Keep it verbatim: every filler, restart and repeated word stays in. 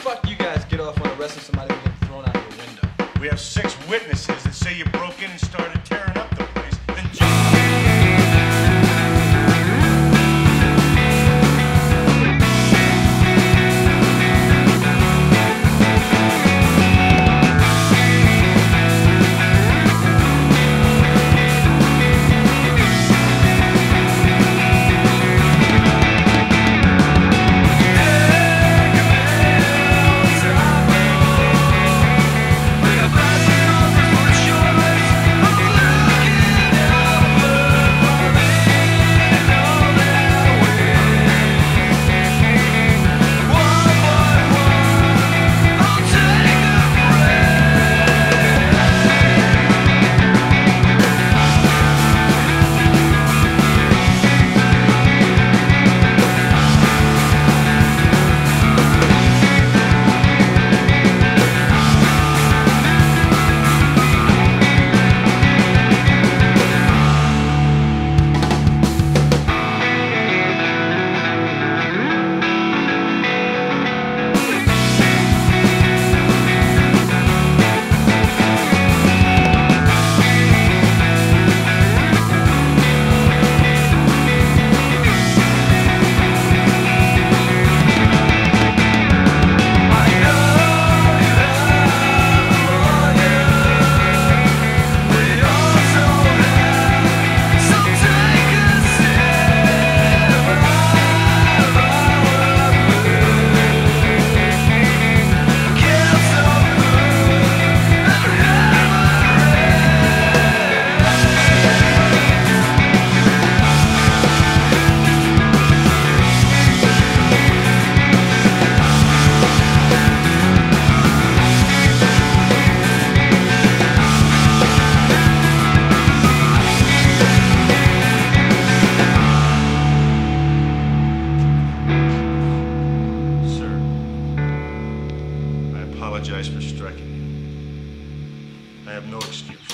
fuck you guys get off on arresting somebody and getting thrown out your window? We have six witnesses that say you broke in and started tearing up the place. Then I apologize for striking you. I have no excuse.